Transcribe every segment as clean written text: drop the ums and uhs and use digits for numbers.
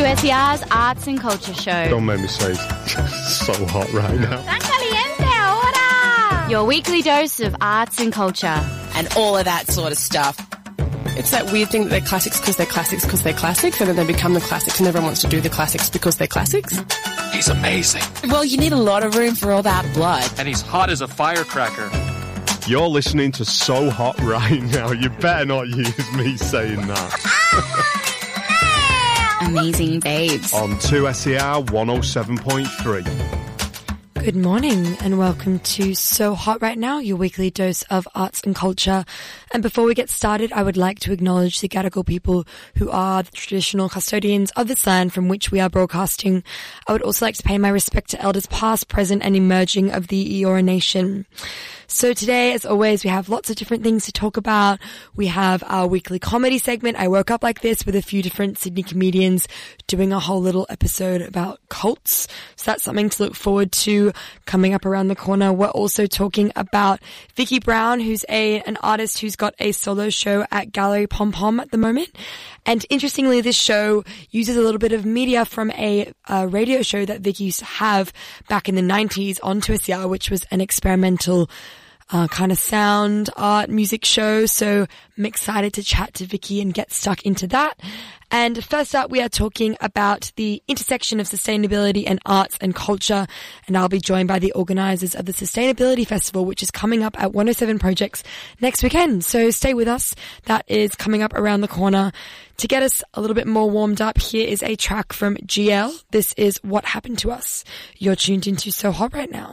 2SER's Arts and Culture Show. Don't make me say it's so hot right now. Tan caliente ahora! Your weekly dose of arts and culture. And all of that sort of stuff. It's that weird thing that they're classics because they're classics because they're classics, and then they become the classics and everyone wants to do the classics because they're classics. He's amazing. Well, you need a lot of room for all that blood. And he's hot as a firecracker. You're listening to So Hot right now. You better not use me saying that. Amazing babes. On 2SER 107.3. Good morning and welcome to So Hot Right Now, your weekly dose of arts and culture. And before we get started, I would like to acknowledge the Gadigal people who are the traditional custodians of this land from which we are broadcasting. I would also like to pay my respect to elders past, present and emerging of the Eora Nation. So today, as always, we have lots of different things to talk about. We have our weekly comedy segment. I woke up like this with a few different Sydney comedians doing a whole little episode about cults. So that's something to look forward to coming up around the corner. We're also talking about Vicky Brown, who's an artist who's got a solo show at Gallery Pom Pom at the moment. And interestingly, this show uses a little bit of media from a radio show that Vicky used to have back in the 90s on 2SER, which was an experimental kind of sound, art, music show. So I'm excited to chat to Vicky and get stuck into that. And first up, we are talking about the intersection of sustainability and arts and culture. And I'll be joined by the organisers of the Sustainability Festival, which is coming up at 107 Projects next weekend. So stay with us. That is coming up around the corner. To get us a little bit more warmed up, here is a track from GL. This is What Happened to Us. You're tuned into So Hot right now.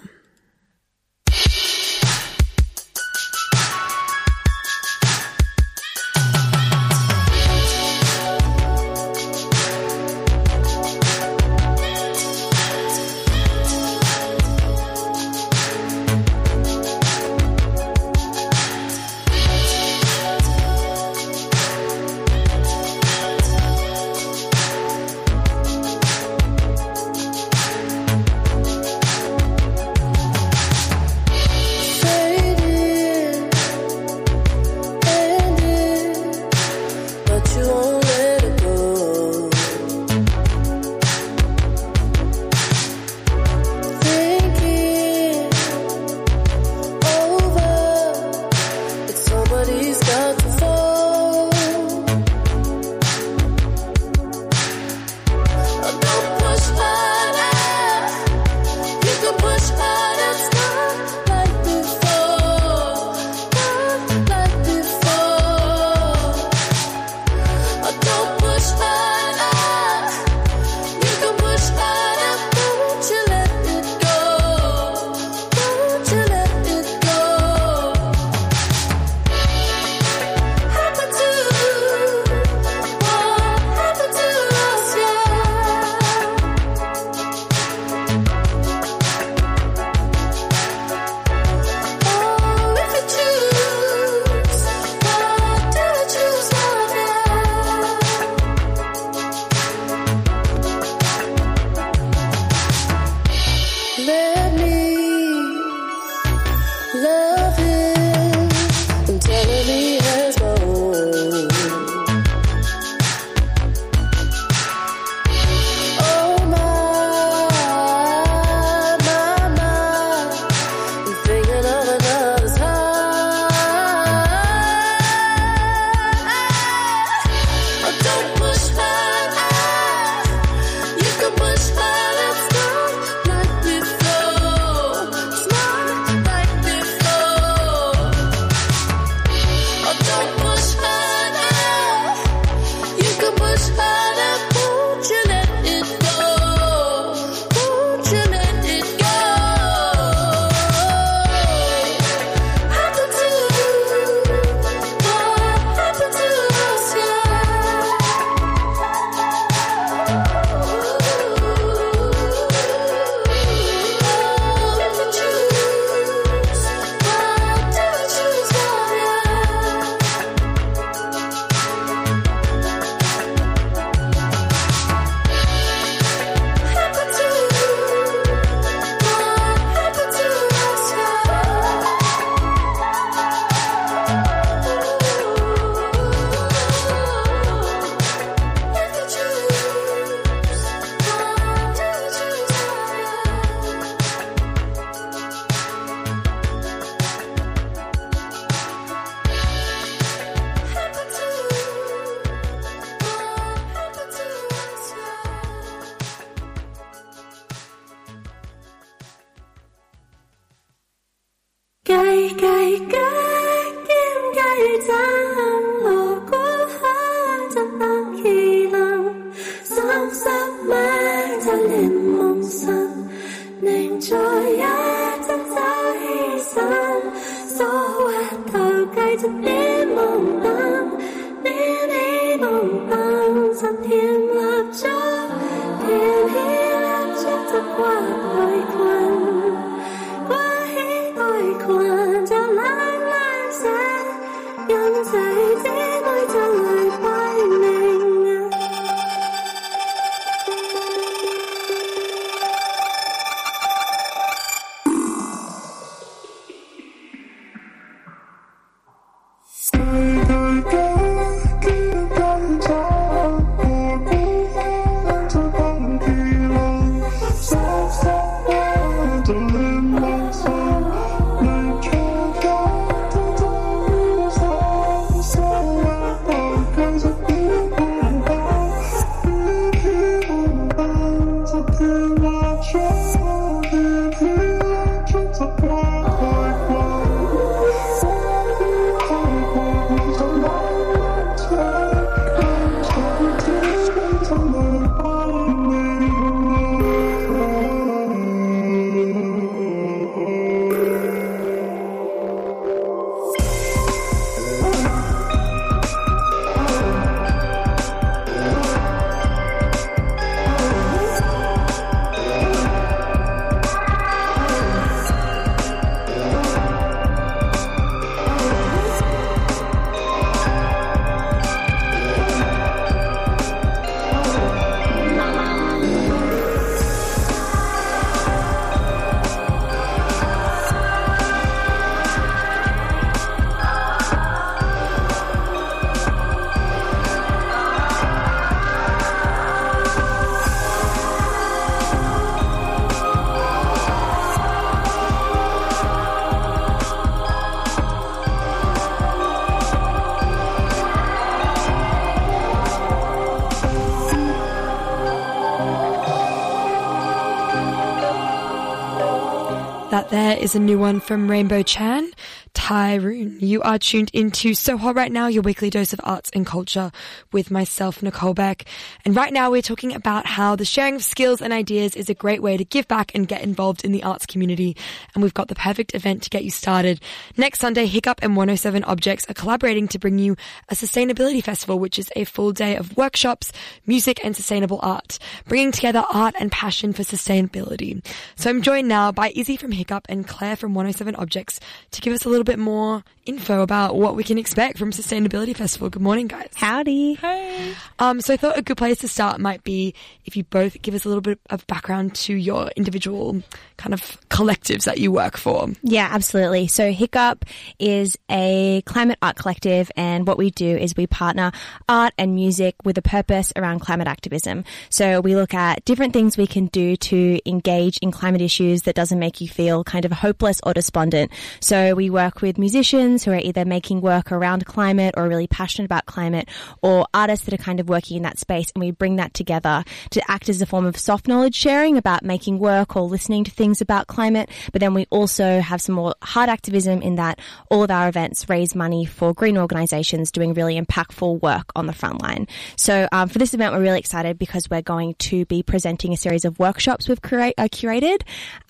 Don't That there is a new one from Rainbow Chan, Tyrone. You are tuned into So Hot Right Now, your weekly dose of arts and culture with myself, Nicole Beck. And right now we're talking about how the sharing of skills and ideas is a great way to give back and get involved in the arts community. And we've got the perfect event to get you started. Next Sunday, Hiccup and 107 Objects are collaborating to bring you a sustainability festival, which is a full day of workshops, music and sustainable art, bringing together art and passion for sustainability. So I'm joined now by Izzy from Hiccup and Claire from 107 Objects to give us a little bit more info about what we can expect from Sustainability Festival. Good morning, guys. Howdy. Hey. So I thought a good place to start might be if you both give us a little bit of background to your individual kind of collectives that you work for. Yeah, absolutely. So Hiccup is a climate art collective, and what we do is we partner art and music with a purpose around climate activism. So we look at different things we can do to engage in climate issues that doesn't make you feel kind of hopeless or despondent. So we work with musicians who are either making work around climate or really passionate about climate, or artists that are kind of working in that space, and we bring that together to act as a form of soft knowledge sharing about making work or listening to things about climate. But then we also have some more hard activism in that all of our events raise money for green organisations doing really impactful work on the front line. So for this event, we're really excited because we're going to be presenting a series of workshops we've curated,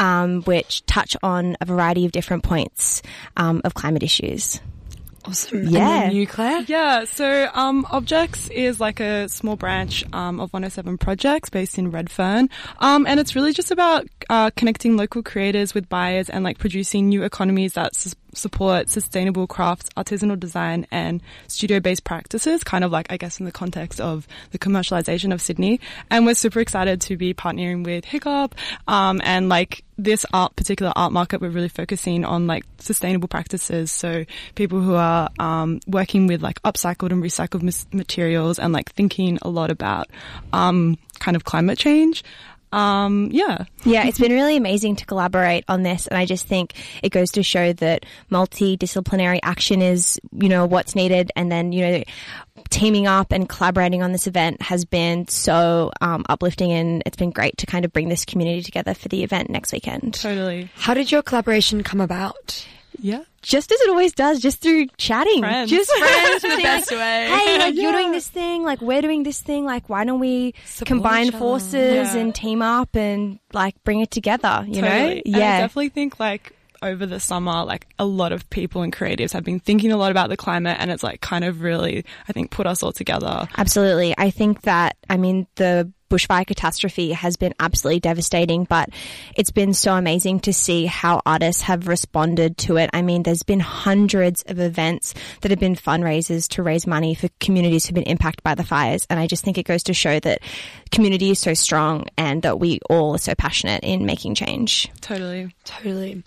which touch on a variety of different points of climate issues. Awesome. Yeah. And then you, Claire? Yeah, so Objects is like a small branch of 107 Projects based in Redfern. And it's really just about connecting local creators with buyers and like producing new economies that support sustainable crafts, artisanal design and studio-based practices, kind of like, I guess, in the context of the commercialization of Sydney. And we're super excited to be partnering with Hiccup. And like this particular art market, we're really focusing on like sustainable practices. So people who are working with like upcycled and recycled materials and like thinking a lot about kind of climate change. Yeah, it's been really amazing to collaborate on this, and I just think it goes to show that multidisciplinary action is, what's needed, and then, teaming up and collaborating on this event has been so uplifting, and it's been great to kind of bring this community together for the event next weekend. totally. How did your collaboration come about? Yeah. just as it always does, just through chatting. Friends. Just friends. The best way. Hey, like you're doing this thing, like we're doing this thing, like why don't we combine each other. forces Yeah. and team up and like bring it together, you know? Totally. And I definitely think like over the summer, like a lot of people and creatives have been thinking a lot about the climate, and it's like kind of really, I think, put us all together. Absolutely. I think that, I mean, the bushfire catastrophe has been absolutely devastating, but it's been so amazing to see how artists have responded to it. I mean, there's been hundreds of events that have been fundraisers to raise money for communities who've been impacted by the fires. And I just think it goes to show that community is so strong and that we all are so passionate in making change. Totally. Totally.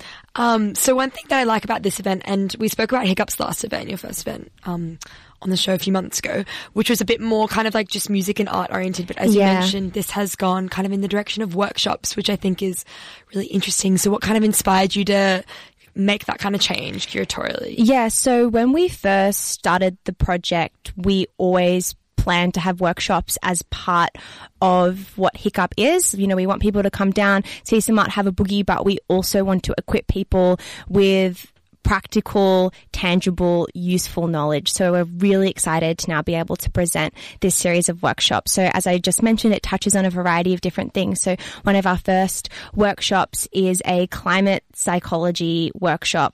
So one thing that I like about this event, and we spoke about Hiccups last event, your first event, on the show a few months ago, which was a bit more kind of like just music and art oriented. But as you mentioned, this has gone kind of in the direction of workshops, which I think is really interesting. So what kind of inspired you to make that kind of change curatorially? Yeah, so when we first started the project, we always planned to have workshops as part of what Hiccup is. You know, we want people to come down, see some art, have a boogie, but we also want to equip people with practical, tangible, useful knowledge. So we're really excited to now be able to present this series of workshops. So as I just mentioned, it touches on a variety of different things. So one of our first workshops is a climate psychology workshop,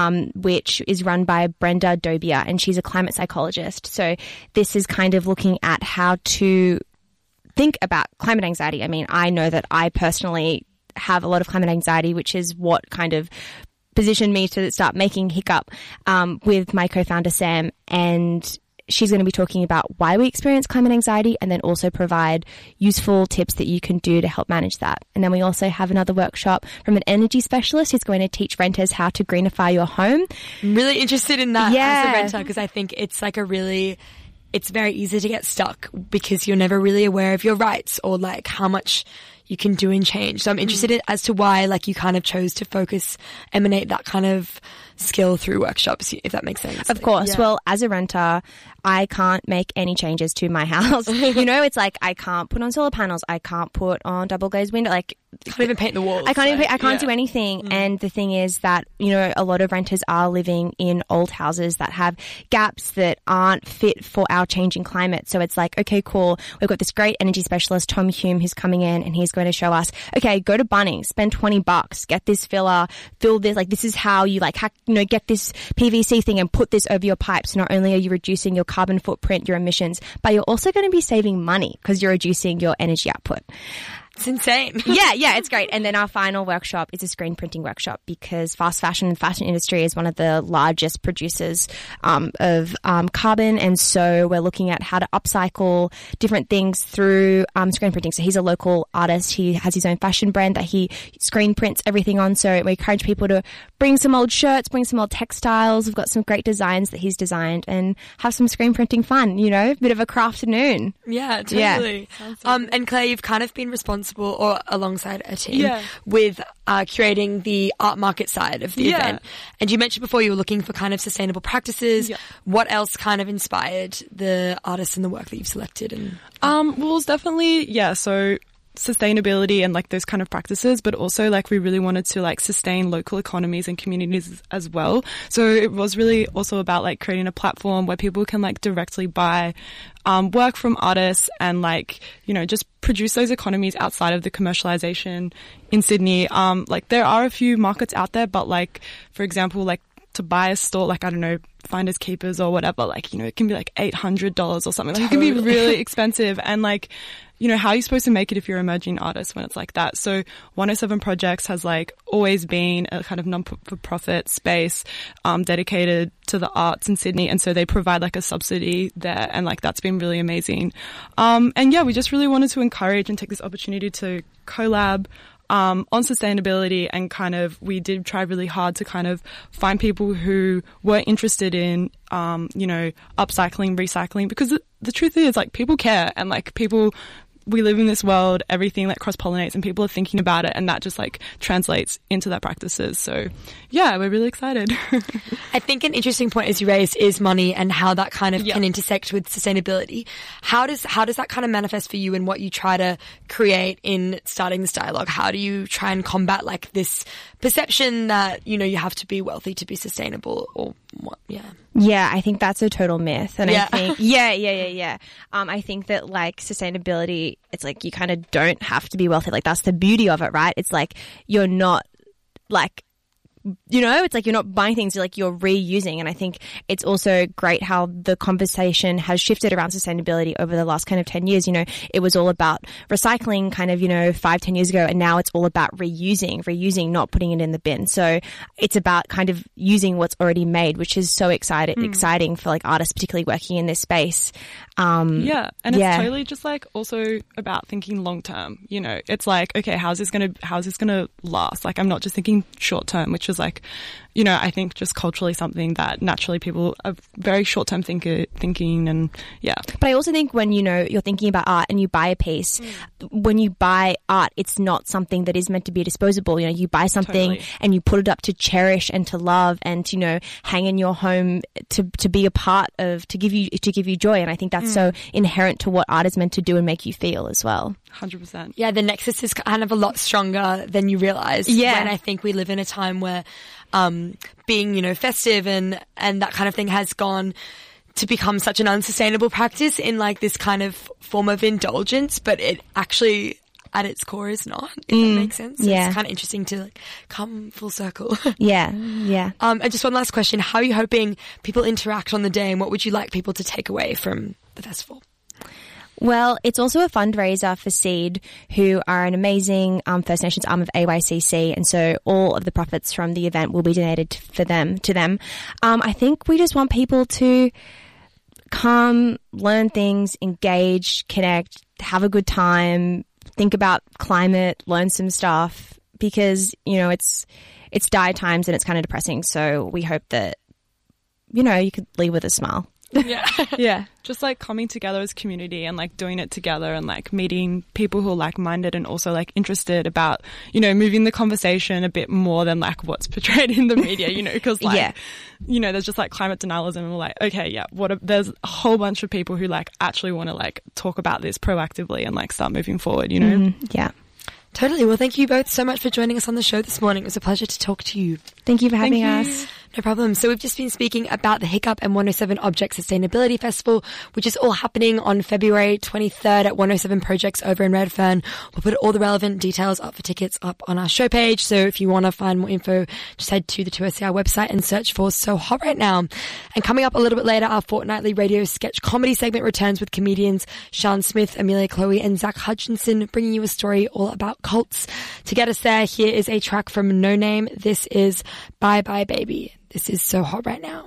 which is run by Brenda Dobia, and she's a climate psychologist. So this is kind of looking at how to think about climate anxiety. I mean, I know that I personally have a lot of climate anxiety, which is what kind of positioned me to start making Hiccup with my co-founder Sam, and she's going to be talking about why we experience climate anxiety and then also provide useful tips that you can do to help manage that. And then we also have another workshop from an energy specialist who's going to teach renters how to greenify your home. I'm really interested in that Yeah. as a renter, because I think it's like it's very easy to get stuck because you're never really aware of your rights or like how much you can do and change. So I'm interested in, as to why like you kind of chose to emanate that kind of skill through workshops, if that makes sense. Of course. Yeah. Well, as a renter, I can't make any changes to my house. You know, it's like I can't put on solar panels. I can't put on double glazed window. Like, can't even paint the walls. I can't do anything. And the thing is that, you know, a lot of renters are living in old houses that have gaps that aren't fit for our changing climate. So it's like, okay, cool. We've got this great energy specialist, Tom Hume, who's coming in and he's going to show us, okay, go to Bunnings, spend $20, get this filler, fill this, like this is how you like hack, you know, get this PVC thing and put this over your pipes. Not only are you reducing your carbon footprint, your emissions, but you're also going to be saving money because you're reducing your energy output. It's insane. Yeah, it's great. And then our final workshop is a screen printing workshop because fast fashion and fashion industry is one of the largest producers of carbon. And so we're looking at how to upcycle different things through screen printing. So he's a local artist. He has his own fashion brand that he screen prints everything on. So we encourage people to bring some old shirts, bring some old textiles. We've got some great designs that he's designed and have some screen printing fun, you know, bit of a crafternoon. Yeah, totally. And Claire, you've kind of been responsible or alongside a team with curating the art market side of the event. And you mentioned before you were looking for kind of sustainable practices. Yeah. What else kind of inspired the artists and the work that you've selected? And Well, it's definitely, so sustainability and like those kind of practices, but also like we really wanted to like sustain local economies and communities as well. So it was really also about like creating a platform where people can like directly buy work from artists and like, you know, just produce those economies outside of the commercialization in Sydney. Like there are a few markets out there, but like, for example, like to buy a store, like, I don't know, Finders Keepers or whatever, like, you know, it can be like $800 or something. Like, it can be really expensive. And like, you know, how are you supposed to make it if you're an emerging artist when it's like that? So 107 Projects has like always been a kind of non-for-profit space dedicated to the arts in Sydney. And so they provide like a subsidy there. And like that's been really amazing. And yeah, we just really wanted to encourage and take this opportunity to collab on sustainability, and kind of we did try really hard to kind of find people who were interested in, you know, upcycling, recycling, because the truth is like people care and like people we live in this world, everything like cross-pollinates and people are thinking about it, and that just like translates into their practices. So yeah, we're really excited. I think an interesting point as you raised is money and how that kind of can intersect with sustainability. How does that kind of manifest for you in what you try to create in starting this dialogue? How do you try and combat like this perception that, you know, you have to be wealthy to be sustainable or what? Yeah, I think that's a total myth. And I think, I think that like sustainability, it's like you kind of don't have to be wealthy. Like that's the beauty of it, right? It's like you're not like, you know, it's like you're not buying things, you're reusing. And I think it's also great how the conversation has shifted around sustainability over the last kind of 10 years. You know, it was all about recycling kind of, 5-10 years ago. And now it's all about reusing, not putting it in the bin. So it's about kind of using what's already made, which is so exciting for like artists, particularly working in this space. And it's totally just like also about thinking long term. You know, it's like, okay, how's this gonna last? Like, I'm not just thinking short term, which is like, I think just culturally something that naturally people are very short term thinking and But I also think when you're thinking about art and you buy a piece, when you buy art, it's not something that is meant to be disposable. You buy something and you put it up to cherish and to love and hang in your home to be a part of, to give you joy. And I think that's so inherent to what art is meant to do and make you feel as well. 100%. Yeah, the nexus is kind of a lot stronger than you realize. Yeah. When I think we live in a time where being, festive and that kind of thing has gone to become such an unsustainable practice in like this kind of form of indulgence, but it actually at its core is not, if that makes sense. Yeah. It's kind of interesting to like come full circle. Yeah. And just one last question. How are you hoping people interact on the day and what would you like people to take away from the festival? Well, it's also a fundraiser for SEED, who are an amazing First Nations arm of AYCC, and so all of the profits from the event will be donated to them. I think we just want people to come, learn things, engage, connect, have a good time, think about climate, learn some stuff, because it's dire times and it's kind of depressing. So we hope that you could leave with a smile. Yeah. Just like coming together as community and like doing it together and like meeting people who are like-minded and also like interested about, moving the conversation a bit more than like what's portrayed in the media, because like, there's just like climate denialism and we're like, okay, there's a whole bunch of people who like actually want to like talk about this proactively and like start moving forward, Yeah. Totally. Well, thank you both so much for joining us on the show this morning. It was a pleasure to talk to you. Thank you for having us. No problem. So we've just been speaking about the Hiccup and 107 Object Sustainability Festival, which is all happening on February 23rd at 107 Projects over in Redfern. We'll put all the relevant details up for tickets up on our show page. So if you want to find more info, just head to the 2SER website and search for So Hot Right Now. And coming up a little bit later, our fortnightly radio sketch comedy segment returns with comedians Sean Smith, Amelia Chloe and Zach Hutchinson, bringing you a story all about cults. To get us there, here is a track from No Name. This is Bye Bye Baby. This is So Hot Right Now.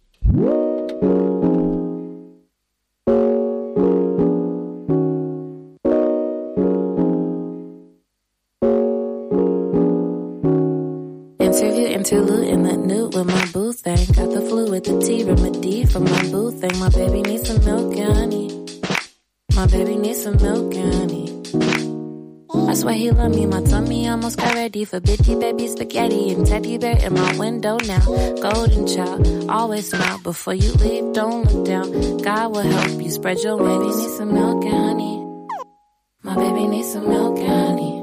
Interlude in that nude with my boo thing. Got the flu with the T remedy for my boo thing. My baby needs some milk and honey. My baby needs some milk and honey. I swear he love me, my tummy almost got ready for bitchy baby spaghetti and teddy bear in my window now. Golden child, always smile before you leave, don't look down. God will help you spread your wings. Baby needs some milk and honey. My baby needs some milk and honey.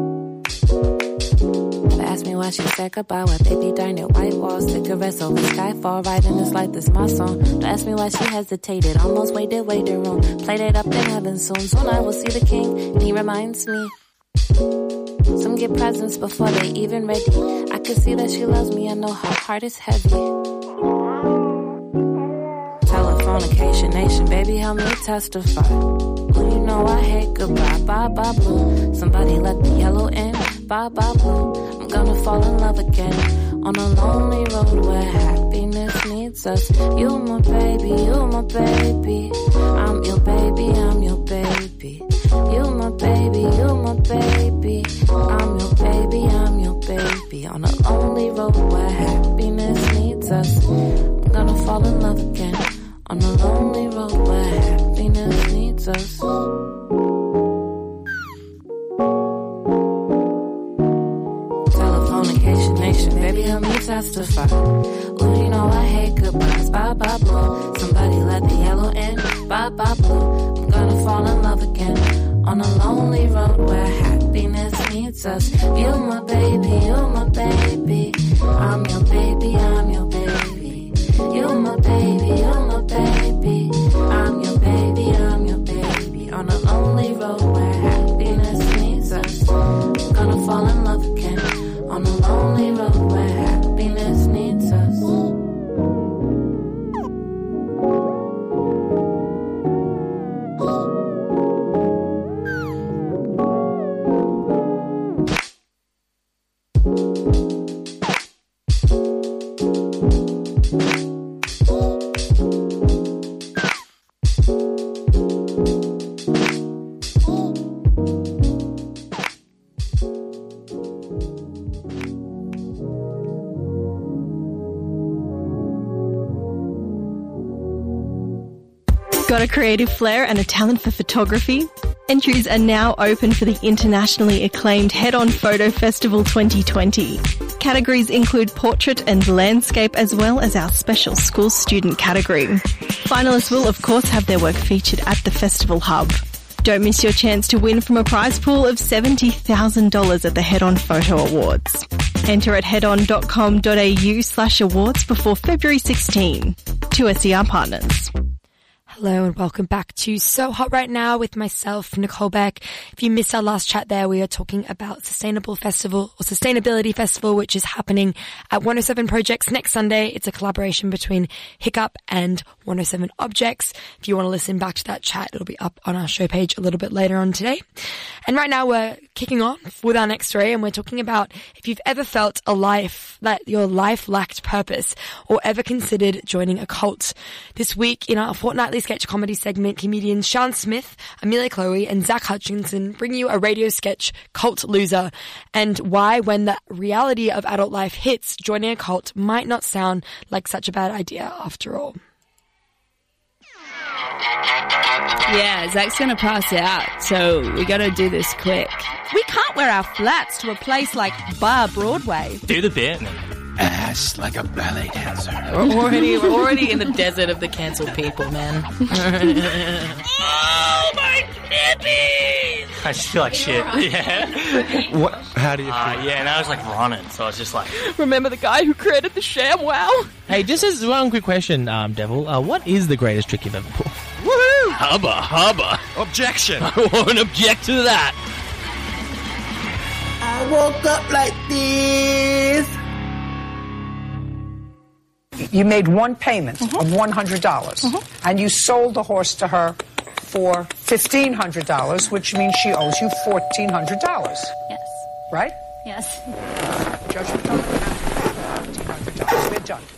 Ask me why she said goodbye, why baby darn it, white walls, cigarettes over skyfall, riding this life, this my song. Don't ask me why she hesitated, almost waited room, played it up in heaven soon I will see the king, and he reminds me. Some get presents before they even ready. I can see that she loves me, I know her heart is heavy. Telephonication nation, baby help me testify. Well, you know I hate goodbye, bye bye blue. Somebody let the yellow in, bye bye blue. I'm gonna fall in love again on a lonely road where happiness needs us. You my baby, you my baby. I'm your baby, I'm your baby. You my baby, you my baby. I'm your baby, I'm your baby. On a lonely road where happiness needs us. I'm gonna fall in love again. On a lonely road where happiness needs us. testify. Ooh, you know I hate goodbyes. Bye bye blue. Somebody let the yellow in. Bye bye blue. I'm gonna fall in love again on a lonely road where happiness meets us. You my baby, you my baby. I'm your baby, I'm your baby. You my baby, you my baby. I'm your baby, I'm your baby. On a lonely road where happiness meets us. I'm gonna fall in love again on a lonely road where happiness needs us. Got a creative flair and a talent for photography? Entries are now open for the internationally acclaimed Head On Photo Festival 2020. Categories include portrait and landscape, as well as our special school student category. Finalists will, of course, have their work featured at the festival hub. Don't miss your chance to win from a prize pool of $70,000 at the Head On Photo Awards. Enter at headon.com.au/awards before February 16. 2SER partners. Hello and welcome back to So Hot Right Now with myself, Nicole Beck. If you missed our last chat there, we are talking about Sustainability Festival, which is happening at 107 Projects next Sunday. It's a collaboration between Hiccup and 107 Objects. If you want to listen back to that chat, it'll be up on our show page a little bit later on today. And right now we're kicking off with our next story, and we're talking about if you've ever felt that your life lacked purpose or ever considered joining a cult. This week in our fortnightly sketch comedy segment, comedians Sean Smith, Amelia Chloe and Zach Hutchinson bring you a radio sketch, Cult Loser, and why when the reality of adult life hits, joining a cult might not sound like such a bad idea after all. Yeah, Zach's gonna pass out, so we gotta do this quick. We can't wear our flats to a place like Bar Broadway. Do the bit. Ass like a ballet dancer. We're already in the desert of the cancelled people, man. Oh, my nippies! I just feel like shit. Yeah. What? How do you feel? Yeah, and I was like running, so I was just like... Remember the guy who created the ShamWow? Hey, just as one quick question, Devil. What is the greatest trick you've ever pulled? Woohoo! Hubba. Objection! I won't object to that. I woke up like this. You made one payment of $100, and you sold the horse to her for $1,500, which means she owes you $1,400. Yes. Right? Yes. Judgment on $1,500. We're done.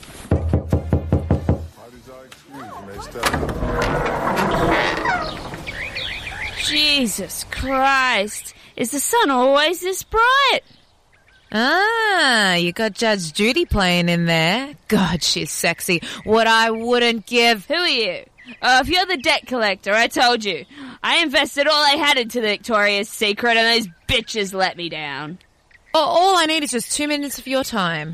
Jesus Christ. Is the sun always this bright? Ah, you got Judge Judy playing in there. God, she's sexy. What I wouldn't give. Who are you? If you're the debt collector, I told you. I invested all I had into the Victoria's Secret and those bitches let me down. All I need is just 2 minutes of your time.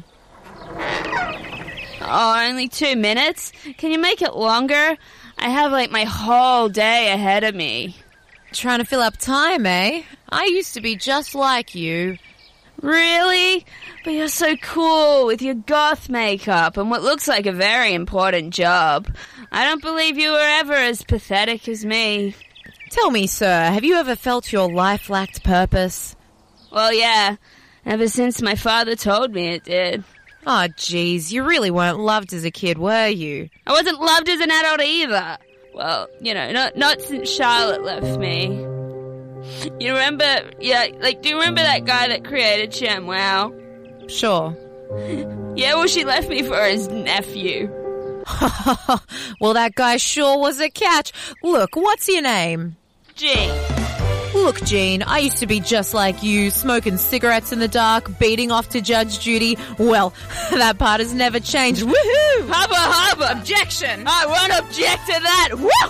Oh, only 2 minutes? Can you make it longer? I have like my whole day ahead of me. Trying to fill up time, eh? I used to be just like you. Really? But you're so cool with your goth makeup and what looks like a very important job. I don't believe you were ever as pathetic as me. Tell me, sir, have you ever felt your life lacked purpose? Well, yeah. Ever since my father told me it did. Oh, geez, you really weren't loved as a kid, were you? I wasn't loved as an adult either. Well, you know, not since Charlotte left me. You remember, do you remember that guy that created ShamWow? Sure. Yeah, well, she left me for his nephew. Well, that guy sure was a catch. Look, what's your name? Gene. Look, Gene, I used to be just like you, smoking cigarettes in the dark, beating off to Judge Judy. Well, that part has never changed. Woohoo! Hubba! Objection! I won't object to that! Woo!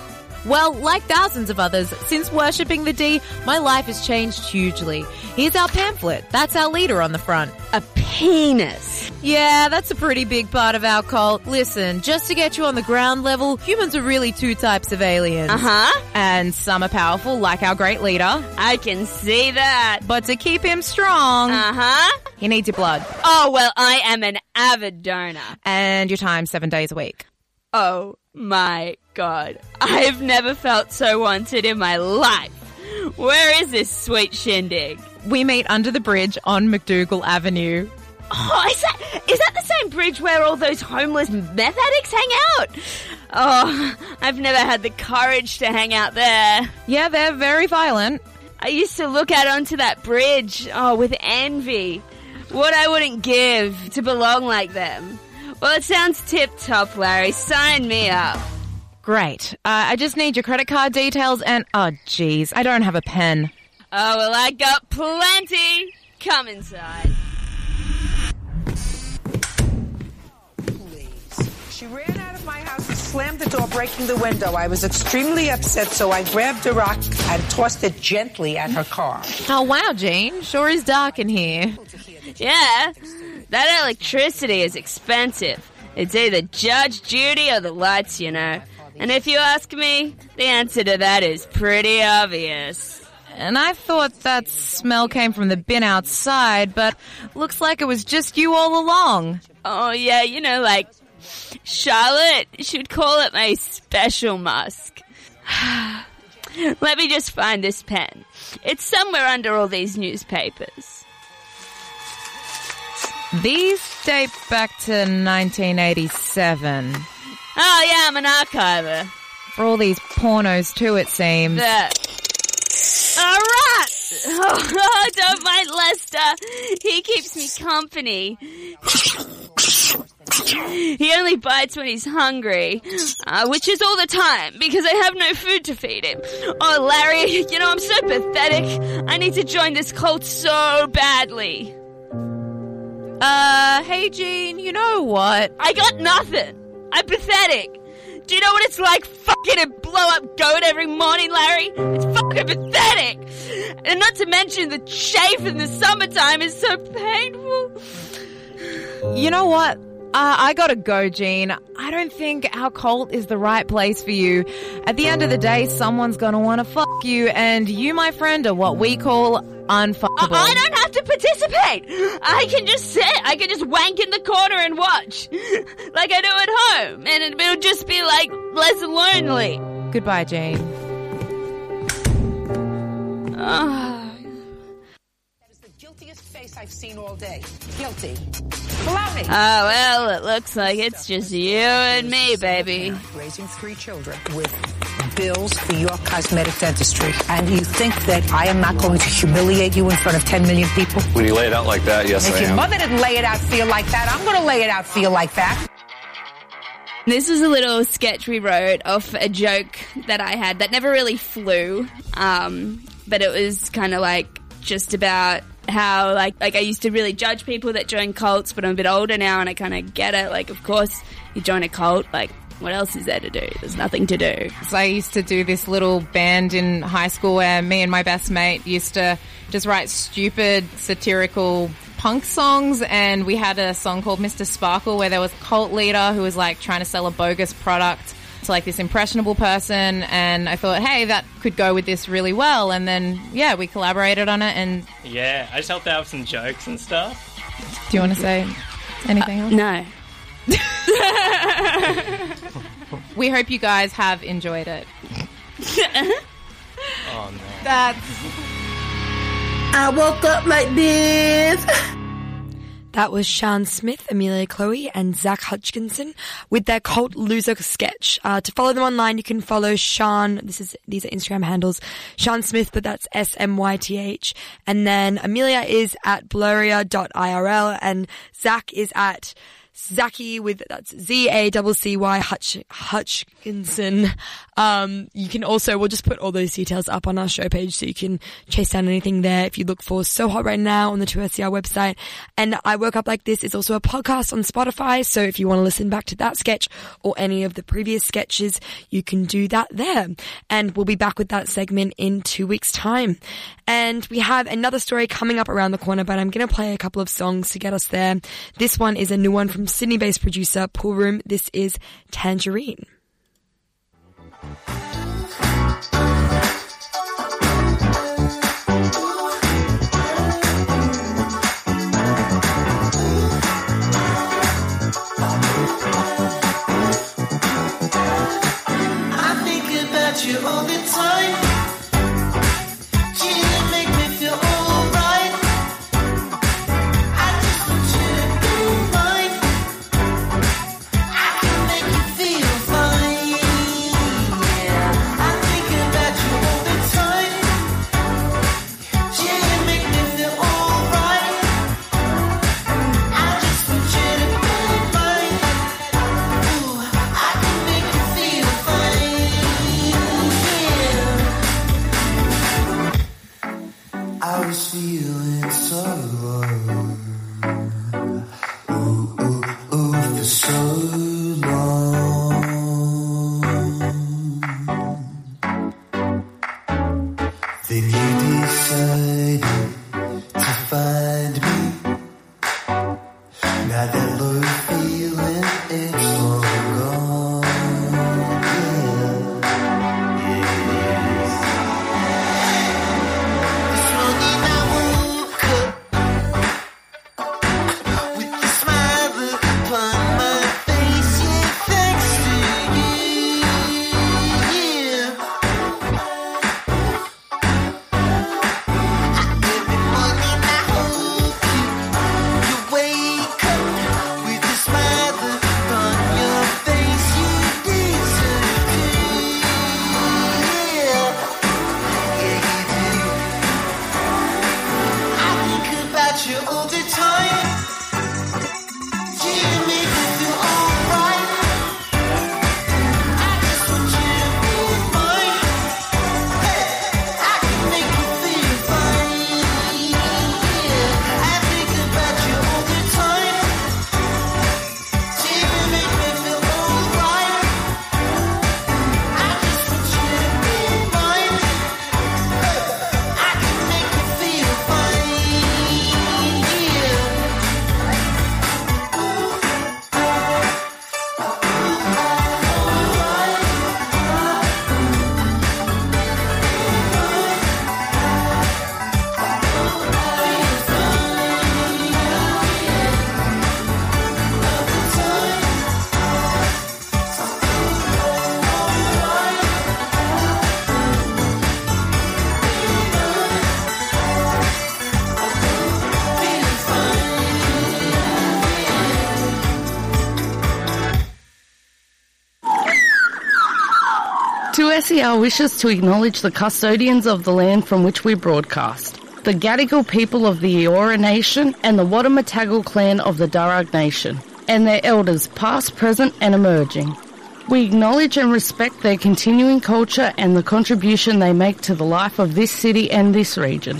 Well, like thousands of others, since worshipping the D, my life has changed hugely. Here's our pamphlet. That's our leader on the front. A penis. Yeah, that's a pretty big part of our cult. Listen, just to get you on the ground level, humans are really two types of aliens. Uh-huh. And some are powerful, like our great leader. I can see that. But to keep him strong, uh-huh, he needs your blood. Oh, well, I am an avid donor. And your time 7 days a week. Oh my God. I've never felt so wanted in my life. Where is this sweet shindig? We meet under the bridge on McDougal Avenue. Oh, is that the same bridge where all those homeless meth addicts hang out? Oh, I've never had the courage to hang out there. Yeah, they're very violent. I used to look out onto that bridge, with envy. What I wouldn't give to belong like them. Well, it sounds tip-top, Larry. Sign me up. Great. I just need your credit card details and... Oh, geez, I don't have a pen. Oh, well, I got plenty. Come inside. She ran out of my house and slammed the door, breaking the window. I was extremely upset, so I grabbed a rock and tossed it gently at her car. Oh, wow, Jean. Sure is dark in here. Yeah, that electricity is expensive. It's either Judge Judy or the lights, you know. And if you ask me, the answer to that is pretty obvious. And I thought that smell came from the bin outside, but looks like it was just you all along. Oh, yeah, you know, like Charlotte should call it my special musk. Let me just find this pen. It's somewhere under all these newspapers. These date back to 1987. Oh, yeah, I'm an archiver. For all these pornos, too, it seems. All right. Oh, don't mind Lester. He keeps me company. He only bites when he's hungry, which is all the time, because I have no food to feed him. Oh, Larry, you know, I'm so pathetic. I need to join this cult so badly. Hey, Jean, you know what? I got nothing. I'm pathetic. Do you know what it's like fucking a blow-up goat every morning, Larry? It's fucking pathetic. And not to mention the chafe in the summertime is so painful. You know what? I gotta go, Jean. I don't think our cult is the right place for you. At the end of the day, someone's gonna wanna fuck you, and you, my friend, are what we call unfuckable. I don't have to participate. I can just sit. I can just wank in the corner and watch. Like I do at home. And it'll just be, like, less lonely. Goodbye, Jane. That is the guiltiest face I've seen all day. Guilty. Baloney. Oh, well, it looks like it's just you and me, baby. Raising 3 children with bills for your cosmetic dentistry. And you think that I am not going to humiliate you in front of 10 million people? When you lay it out like that, yes, I am. If your mother didn't lay it out for you like that, I'm going to lay it out for you like that. This was a little sketch we wrote off a joke that I had that never really flew. But it was kind of like just about how like I used to really judge people that join cults, but I'm a bit older now and I kind of get it. Like, of course, you join a cult, like, what else is there to do? There's nothing to do. So I used to do this little band in high school where me and my best mate used to just write stupid satirical punk songs, and we had a song called Mr. Sparkle where there was a cult leader who was like trying to sell a bogus product to like this impressionable person, and I thought, hey, that could go with this really well, and then yeah, we collaborated on it. And yeah, I just helped out with some jokes and stuff. Do you want to say anything else? No. We hope you guys have enjoyed it. Oh no. I woke up like this. That was Sean Smith, Amelia Chloe, and Zach Hutchinson with their Cult Loser sketch. To follow them online, you can follow Sean. These are Instagram handles. Sean Smith, but that's SMYTH. And then Amelia is at blurrier.irl, and Zach is at Zachy that's ZACCY Hutchinson You can also, we'll just put all those details up on our show page so you can chase down anything there if you look for So Hot Right Now on the 2SER website. And I Woke Up Like This is also a podcast on Spotify, so if you want to listen back to that sketch or any of the previous sketches, you can do that there. And we'll be back with that segment in 2 weeks' time. And we have another story coming up around the corner, but I'm going to play a couple of songs to get us there. This one is a new one from Sydney-based producer Pool Room. This is Tangerine. I think about you all the time. I was feeling so low, for so long. Then you decided to find me. Now that low feeling, it's long gone. SER wishes to acknowledge the custodians of the land from which we broadcast, the Gadigal people of the Eora Nation and the Wadamatagal clan of the Darug Nation, and their elders past, present and emerging. We acknowledge and respect their continuing culture and the contribution they make to the life of this city and this region.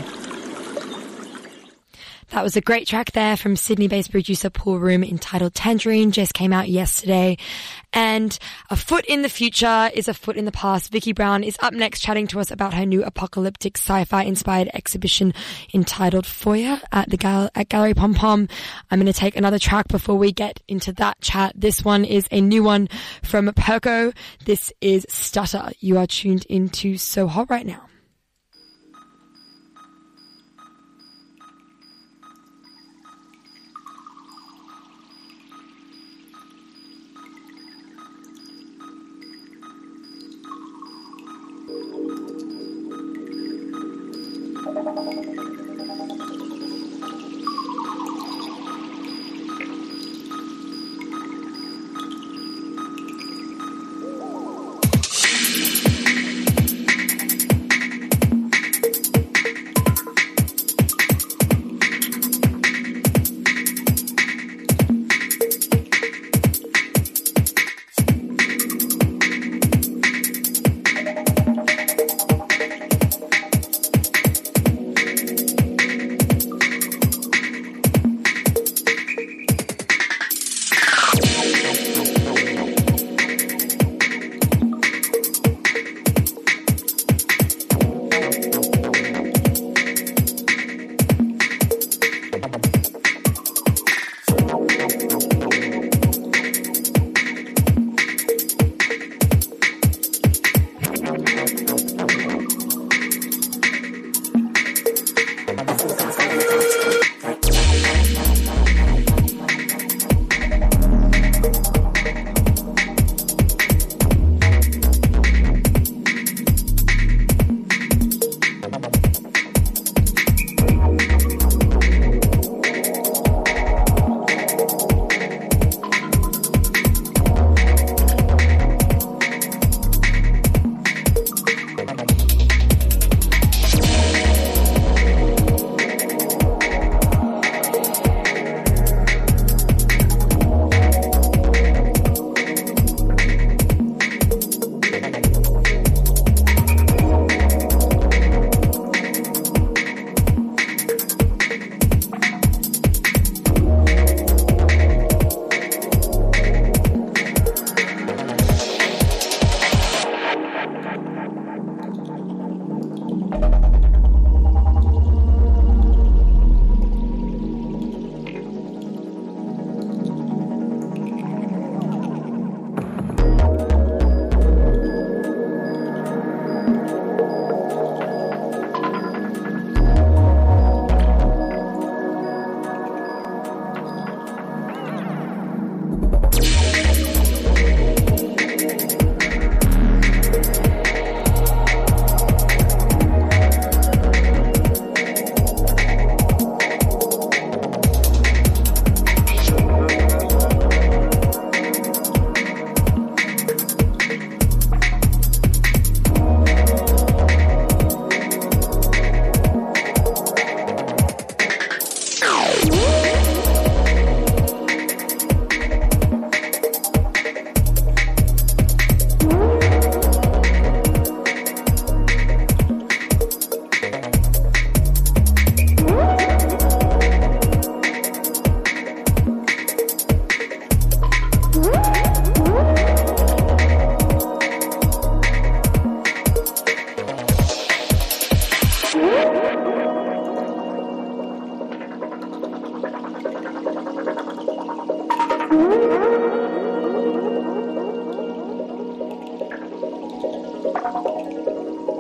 That was a great track there from Sydney-based producer Pool Room entitled Tangerine, just came out yesterday. And a foot in the future is a foot in the past. Vicky Brown is up next chatting to us about her new apocalyptic sci-fi inspired exhibition entitled Foyer at Gallery Pom Pom. I'm going to take another track before we get into that chat. This one is a new one from Perko. This is Stutter. You are tuned into So Hot Right Now.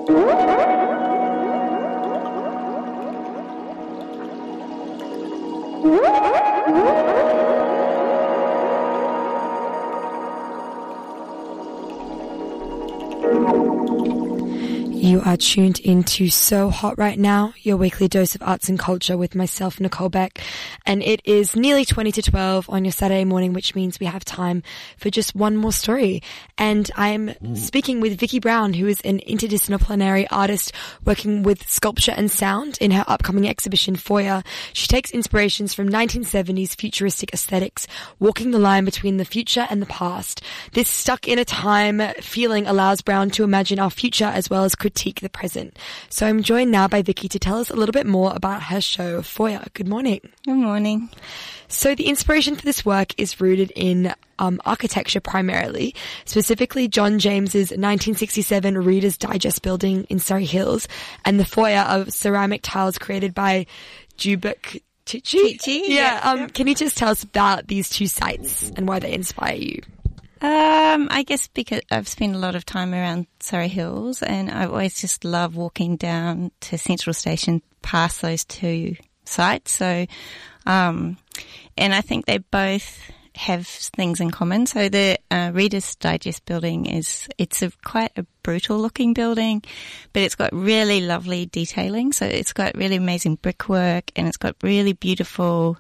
You are tuned into So Hot Right Now, your weekly dose of arts and culture with myself, Nicole Beck. And it is nearly 20 to 12 on your Saturday morning, which means we have time for just one more story. And I'm speaking with Vicky Brown, who is an interdisciplinary artist working with sculpture and sound in her upcoming exhibition, Foyer. She takes inspirations from 1970s futuristic aesthetics, walking the line between the future and the past. This stuck in a time feeling allows Brown to imagine our future as well as critique the present. So I'm joined now by Vicky to tell us a little bit more about her show, Foyer. Good morning. Good morning. So the inspiration for this work is rooted in architecture primarily, specifically John James's 1967 Reader's Digest building in Surrey Hills and the foyer of ceramic tiles created by Jubek Tichi. Yeah. Can you just tell us about these two sites and why they inspire you? I guess because I've spent a lot of time around Surrey Hills and I always just love walking down to Central Station past those two sites. So, and I think they both have things in common. So the Reader's Digest building it's quite a brutal looking building, but it's got really lovely detailing. So it's got really amazing brickwork and it's got really beautiful,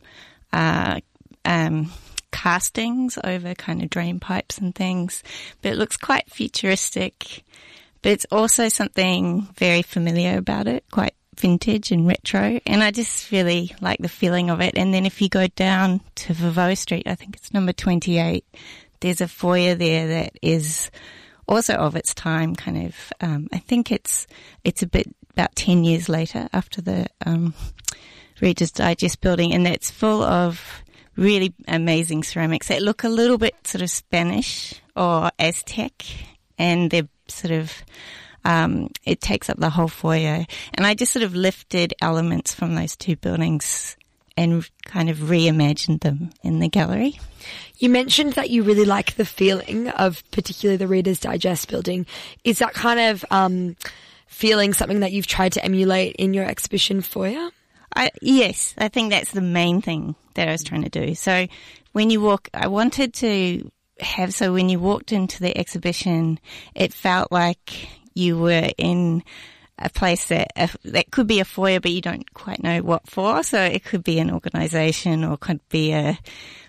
castings over kind of drain pipes and things, but it looks quite futuristic, but it's also something very familiar about it, quite vintage and retro, and I just really like the feeling of it. And then if you go down to Vavaux Street, I think it's number 28, there's a foyer there that is also of its time, kind of, I think it's a bit about 10 years later after the Reader's Digest building, and that's full of really amazing ceramics that look a little bit sort of Spanish or Aztec, and they're sort of, it takes up the whole foyer. And I just sort of lifted elements from those two buildings and kind of reimagined them in the gallery. You mentioned that you really like the feeling of particularly the Reader's Digest building. Is that kind of feeling something that you've tried to emulate in your exhibition Foyer? Yes, I think that's the main thing that I was trying to do. So when you walk, I wanted to have, so when you walked into the exhibition, it felt like you were in a place that could be a foyer, but you don't quite know what for. So it could be an organisation or could be a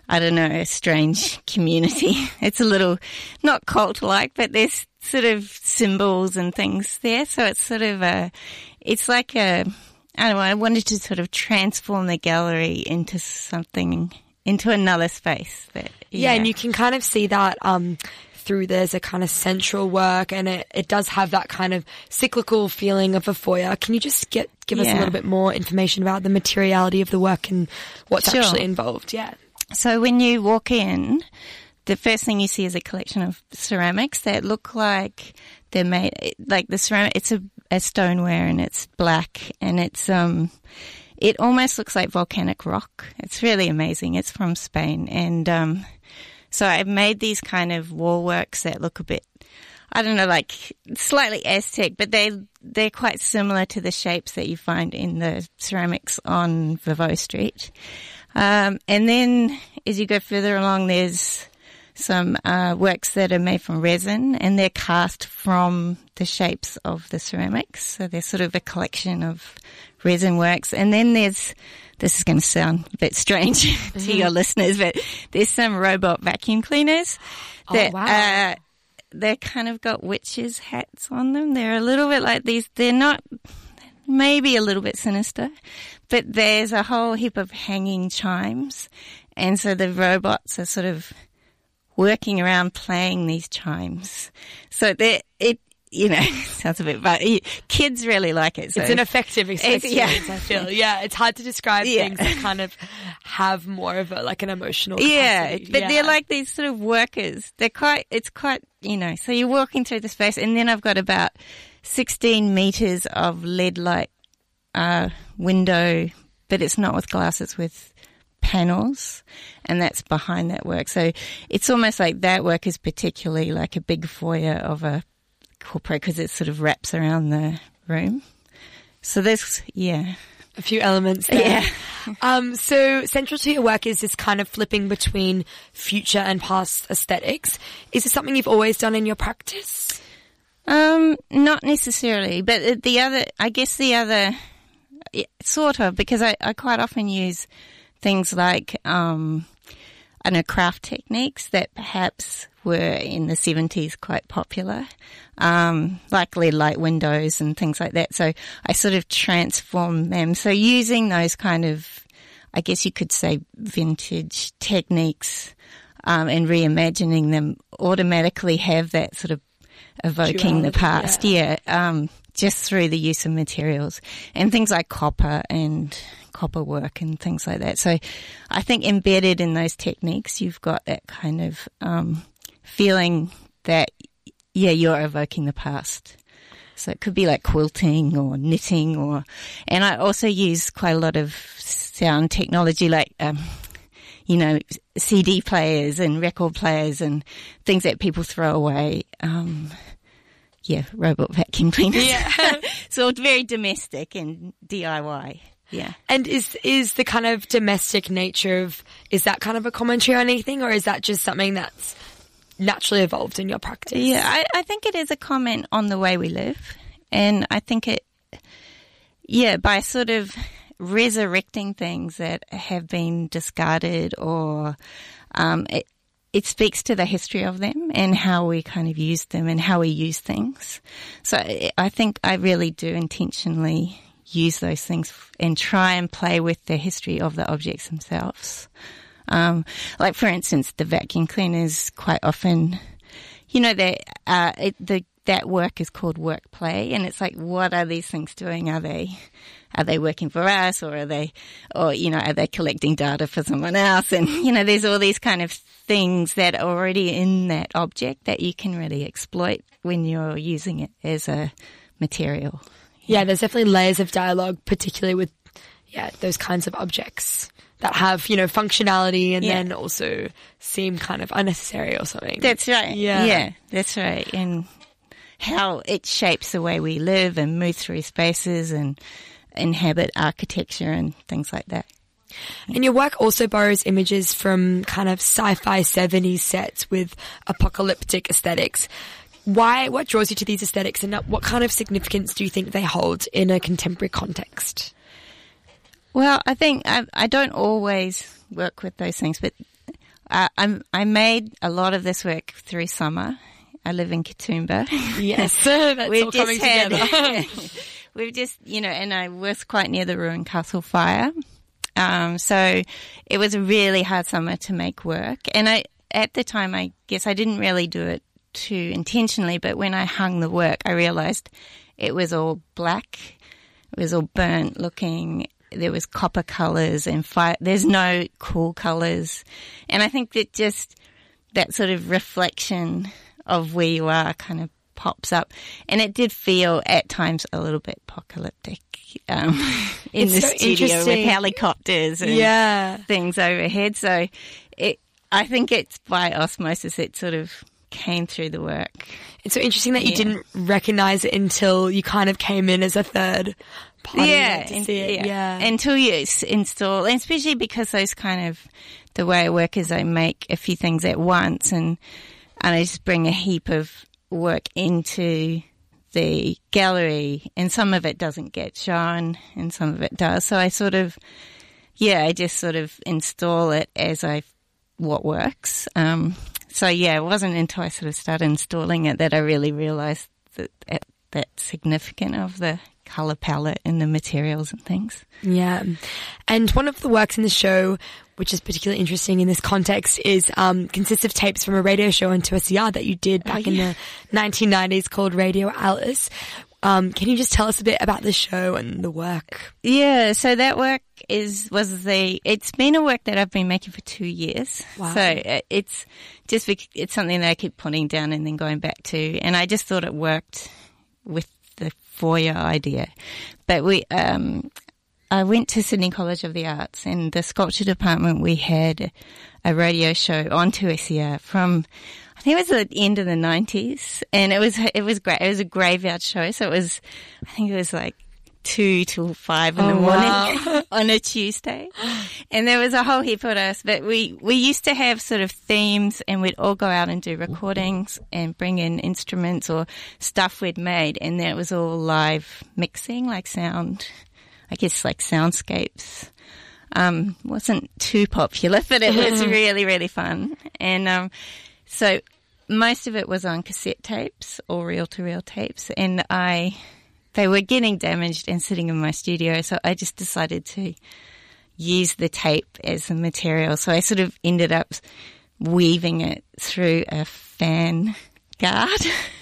strange community. It's a little, not cult-like, but there's sort of symbols and things there. So it's sort of it's like I wanted to sort of transform the gallery into something, into another space. Yeah, and you can kind of see that through there's a kind of central work, and it does have that kind of cyclical feeling of a foyer. Can you just give us a little bit more information about the materiality of the work and what's actually involved? Yeah. So when you walk in, the first thing you see is a collection of ceramics that look like they're made, like the ceramic, it's a stoneware and it's black and it's, it almost looks like volcanic rock. It's really amazing. It's from Spain. And, so I've made these kind of wall works that look a bit, I don't know, like slightly Aztec, but they're quite similar to the shapes that you find in the ceramics on Vavaux Street. And then as you go further along, there's some works that are made from resin and they're cast from the shapes of the ceramics. So they're sort of a collection of resin works. And then this is going to sound a bit strange to your listeners, but there's some robot vacuum cleaners that they're kind of got witches' hats on them. They're a little bit like these. They're not, maybe a little bit sinister, but there's a whole heap of hanging chimes. And so the robots are sort of working around playing these chimes. So sounds a bit, but kids really like it. So. It's an effective experience, I feel. Yeah, it's hard to describe things that kind of have more of an emotional capacity. But they're like these sort of workers. It's quite, so you're walking through the space and then I've got about 16 meters of LED light window, but it's not with glass, it's with panels, and that's behind that work. So it's almost like that work is particularly like a big foyer of a corporate because it sort of wraps around the room. So there's, a few elements there. Yeah. So central to your work is this kind of flipping between future and past aesthetics. Is this something you've always done in your practice? Not necessarily, but sort of, because I quite often use things like, craft techniques that perhaps were in the 70s quite popular, like LED light windows and things like that. So I sort of transform them. So using those kind of, I guess you could say, vintage techniques, and reimagining them automatically have that sort of evoking the past. Just through the use of materials and things like copper and copper work and things like that. So I think embedded in those techniques, you've got that kind of feeling that, you're evoking the past. So it could be like quilting or knitting and I also use quite a lot of sound technology like, CD players and record players and things that people throw away. Robot vacuum cleaners. Yeah. So it's very domestic and DIY. Yeah. And is the kind of domestic nature is that kind of a commentary on anything, or is that just something that's naturally evolved in your practice? Yeah, I think it is a comment on the way we live. And I think by sort of resurrecting things that have been discarded or, it speaks to the history of them and how we kind of use them and how we use things. So I think I really do intentionally use those things and try and play with the history of the objects themselves. Like, for instance, the vacuum cleaners quite often, that work is called work play, and it's like, what are these things doing? Are they working for us, or are they collecting data for someone else? And, there's all these kind of things that are already in that object that you can really exploit when you're using it as a material. Yeah, there's definitely layers of dialogue, particularly with, those kinds of objects that have, functionality and then also seem kind of unnecessary or something. That's right. Yeah, that's right. And how it shapes the way we live and move through spaces and inhabit architecture and things like that. And your work also borrows images from kind of sci-fi 70s sets with apocalyptic aesthetics. What draws you to these aesthetics, and what kind of significance do you think they hold in a contemporary context? Well, I think I don't always work with those things, but I made a lot of this work through summer. I live in Katoomba. Yes, that's all coming together. We've just, and I was quite near the Ruined Castle fire. So it was a really hard summer to make work. And at the time, I guess I didn't really do it too intentionally, but when I hung the work, I realized it was all black. It was all burnt looking. There was copper colors and fire. There's no cool colors. And I think that just that sort of reflection of where you are kind of pops up. And it did feel at times a little bit apocalyptic in the studio with helicopters and things overhead. So I think it's by osmosis it sort of came through the work. It's so interesting that you didn't recognize it until you kind of came in as a third party to see it. Yeah. Until you install, and especially because those kind of, the way I work is I make a few things at once and I just bring a heap of work into the gallery, and some of it doesn't get shown and some of it does. So I sort of, I just sort of install it as what works. So it wasn't until I sort of started installing it that I really realized that's significant of the color palette and the materials and things. Yeah. And one of the works in the show, which is particularly interesting in this context, is consists of tapes from a radio show on 2SER that you did back in the 1990s called Radio Alice. Can you just tell us a bit about the show and the work? Yeah, so that work it's been a work that I've been making for 2 years. Wow. So it's something that I keep putting down and then going back to, and I just thought it worked with the foyer idea. But I went to Sydney College of the Arts, and the sculpture department, we had a radio show on 2SER from, I think it was the end of the 90s, and it was great. It was a graveyard show, so I think it was like 2 till 5 in the morning on a Tuesday. And there was a whole heap of us, but we used to have sort of themes, and we'd all go out and do recordings and bring in instruments or stuff we'd made, and then it was all live mixing, like sound, I guess like soundscapes. Wasn't too popular, but it was really, really fun. And so most of it was on cassette tapes or reel-to-reel tapes, and they were getting damaged and sitting in my studio, so I just decided to use the tape as the material. So I sort of ended up weaving it through a fan guard.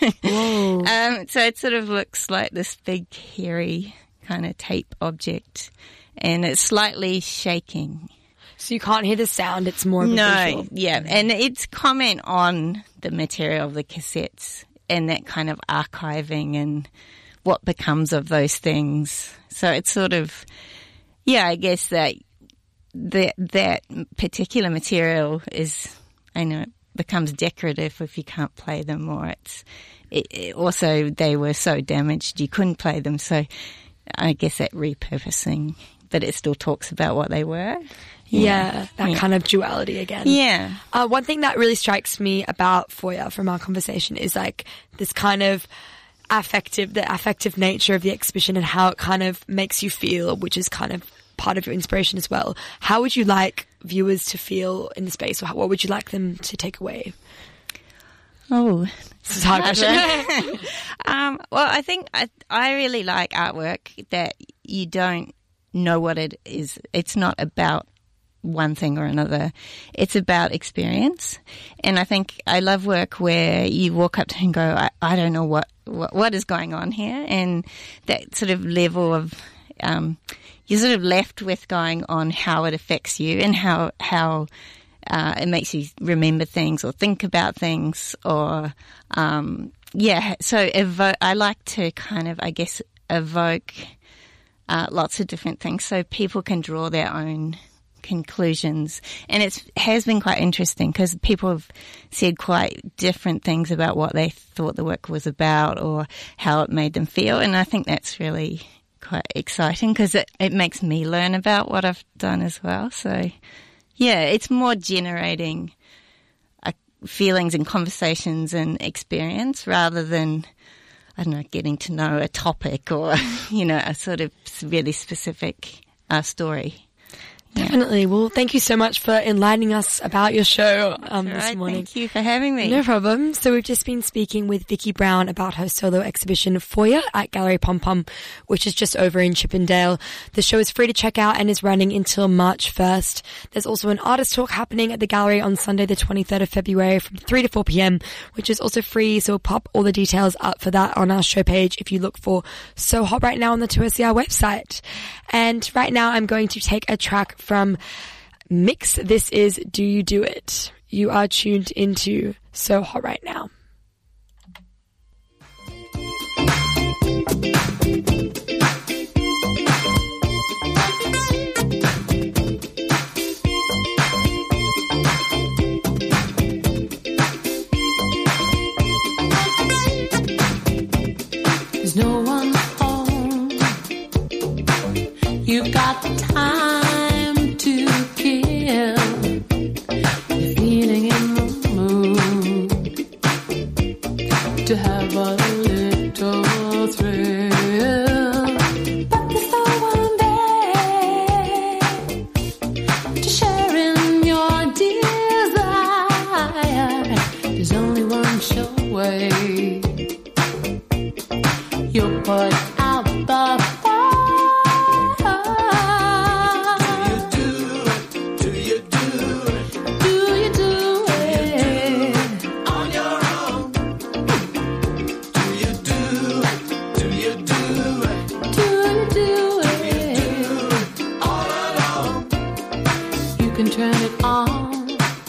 So it sort of looks like this big, hairy kind of tape object, and it's slightly shaking. So you can't hear the sound, it's more of a visual. Yeah, and it's comment on the material of the cassettes and that kind of archiving and what becomes of those things. So it's sort of, I guess that particular material is, I know, it becomes decorative if you can't play them, or also they were so damaged you couldn't play them. So I guess that repurposing, but it still talks about what they were. Yeah, that kind of duality again. Yeah. One thing that really strikes me about Foya from our conversation is like this kind of the affective nature of the exhibition and how it kind of makes you feel, which is kind of part of your inspiration as well. How would you like viewers to feel in the space, or what would you like them to take away? Oh, this is a hard question. Well, I think I really like artwork that you don't know what it is. It's not about one thing or another. It's about experience. And I think I love work where you walk up to and go, I don't know what is going on here. And that sort of level of, you're sort of left with going on how it affects you and how it makes you remember things or think about things or, So I like to kind of, I guess, evoke lots of different things so people can draw their own conclusions. And it has been quite interesting because people have said quite different things about what they thought the work was about or how it made them feel. And I think that's really quite exciting because it makes me learn about what I've done as well. So, it's more generating feelings and conversations and experience rather than, I don't know, getting to know a topic or, a sort of really specific story. Definitely. Well, thank you so much for enlightening us about your show this morning. Thank you for having me. No problem. So we've just been speaking with Vicky Brown about her solo exhibition Foya at Gallery Pom Pom, which is just over in Chippendale. The show is free to check out and is running until March 1st. There's also an artist talk happening at the gallery on Sunday the 23rd of February from 3 to 4 p.m, which is also free. So we'll pop all the details up for that on our show page if you look for So Hot Right Now on the 2SER website. And right now I'm going to take a track from Mix. This is Do You Do It? You are tuned into So Hot Right Now. There's no one home. You got the time to kill. You're feeling in the mood to have a little thrill. But there's no one there to share in your desire. There's only one sure way. You'll put out the turn it on,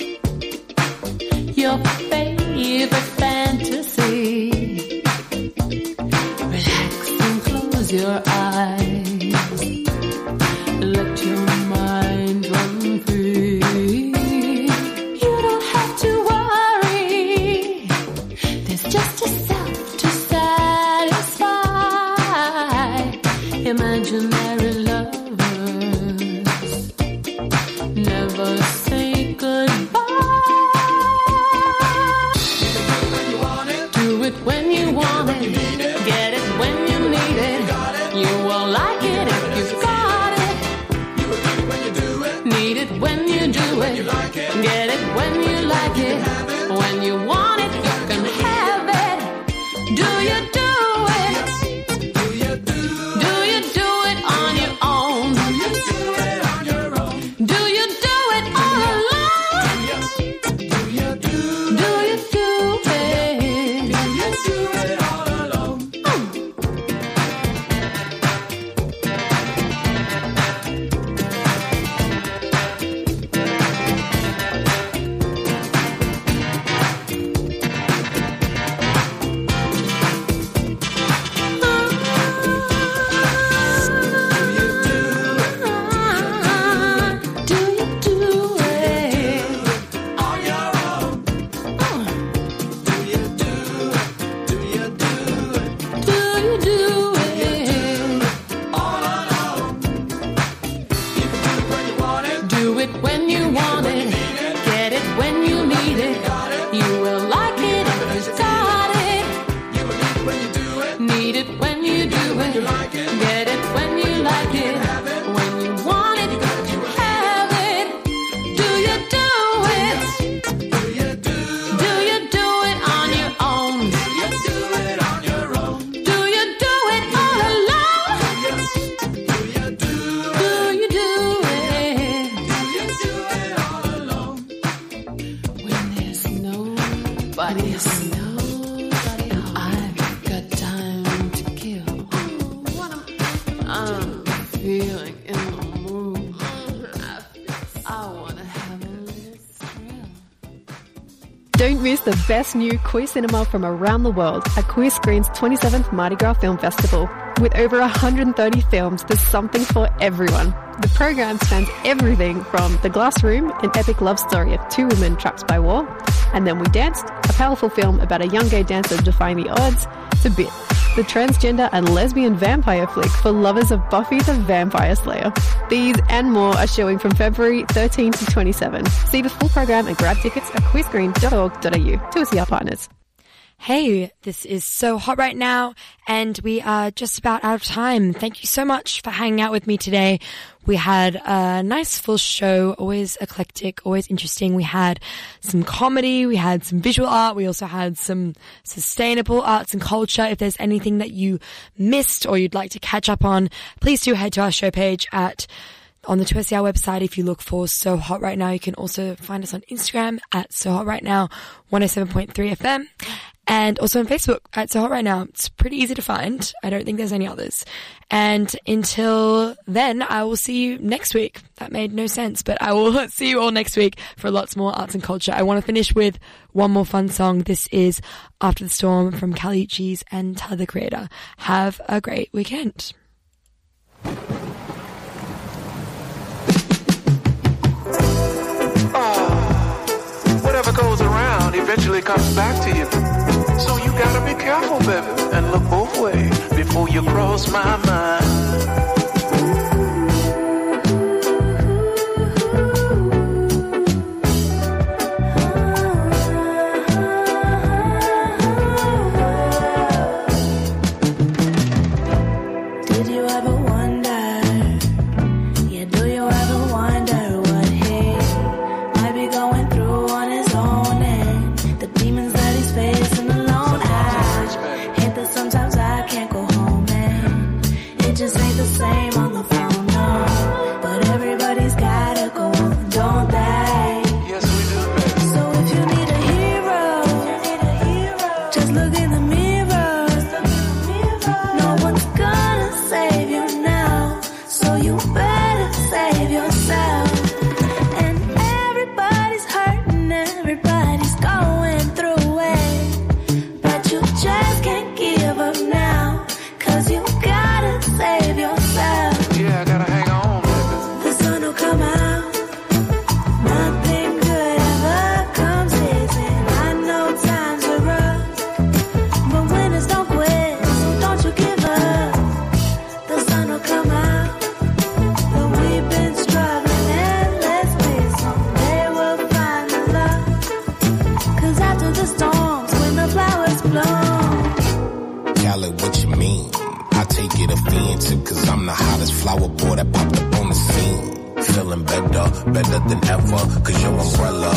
your favorite fantasy. Relax and close your eyes. Let your mind run free. You don't have to worry. Need it when you do it. Get it when you like it. When you want it, you have it. Do you do it? Do you do it on your own? Do you do it on your own? Do you do it all alone? Do you do it all alone? When there's nobody else. Feeling in the mood. I wanna have a little thrill. Don't miss the best new queer cinema from around the world at Queer Screen's 27th Mardi Gras Film Festival. With over 130 films, there's something for everyone. The program spans everything from The Glass Room, an epic love story of two women trapped by war, and Then We Danced, a powerful film about a young gay dancer defying the odds, to Bit, the transgender and lesbian vampire flick for lovers of Buffy the Vampire Slayer. These and more are showing from February 13 to 27. See the full program and grab tickets at queerscreen.org.au to see our partners. Hey, this is So Hot Right Now, and we are just about out of time. Thank you so much for hanging out with me today. We had a nice full show, always eclectic, always interesting. We had some comedy, we had some visual art, we also had some sustainable arts and culture. If there's anything that you missed or you'd like to catch up on, please do head to our show page on the 2SER website. If you look for So Hot Right Now, you can also find us on Instagram at So Hot Right Now 107.3 FM. And also on Facebook at So Hot Right Now. It's pretty easy to find. I don't think there's any others. And until then, I will see you next week. That made no sense, but I will see you all next week for lots more arts and culture. I want to finish with one more fun song. This is After the Storm from Kali Uchis and Tyler, the Creator. Have a great weekend. Whatever goes around eventually comes back to you. So you gotta be careful, baby, and look both ways before you cross my mind. Did you ever wonder? Yeah, do you ever wonder what he might be going through on his own and the demons that he's facing alone? I hate that sometimes I can't go home and it just ain't the same on the phone, no. But everybody's gotta go on, don't they? Yes, we do, baby. So if you need a hero, just look in the mirror. No one's gonna save you now, so you better save yourself. And everybody's hurting, everybody's going through it, but you just can't give up now, 'cause you gotta save yourself. Yeah, I gotta hang on, baby. The sun will come out, nothing good ever comes easy. I know times are rough, but winners don't quit, so don't you give up. The sun will come out, but we've been struggling endlessly. Someday we'll find the love, 'cause after the storms, when the flowers bloom. Khaled, what you mean? I take it offensive, 'cause I'm the hottest flower boy that popped up on the scene. Feeling better than ever, 'cause your umbrella.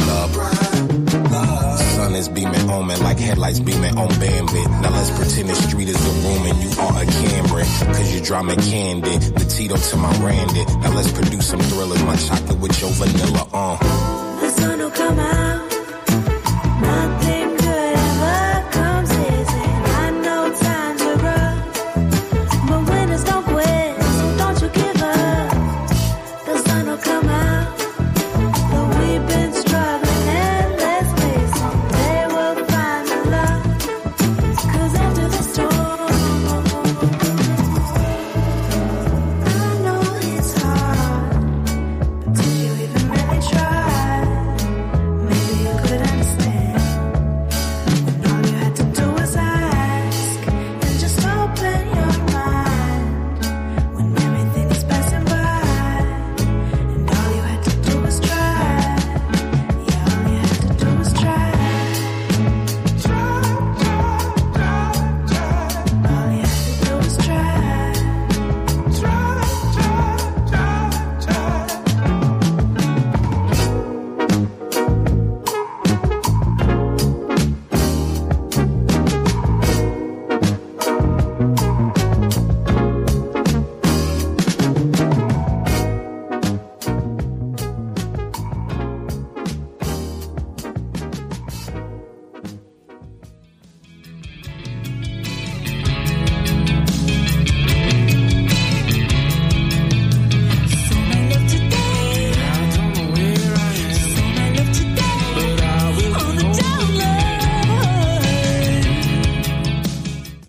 Sun is beaming on me like headlights beaming on Bambit. Now let's pretend the street is the room and you are a Camry, 'cause you draw me candy, the Tito to my Randy. Now let's produce some thrillers, my chocolate with your vanilla, The sun will come out,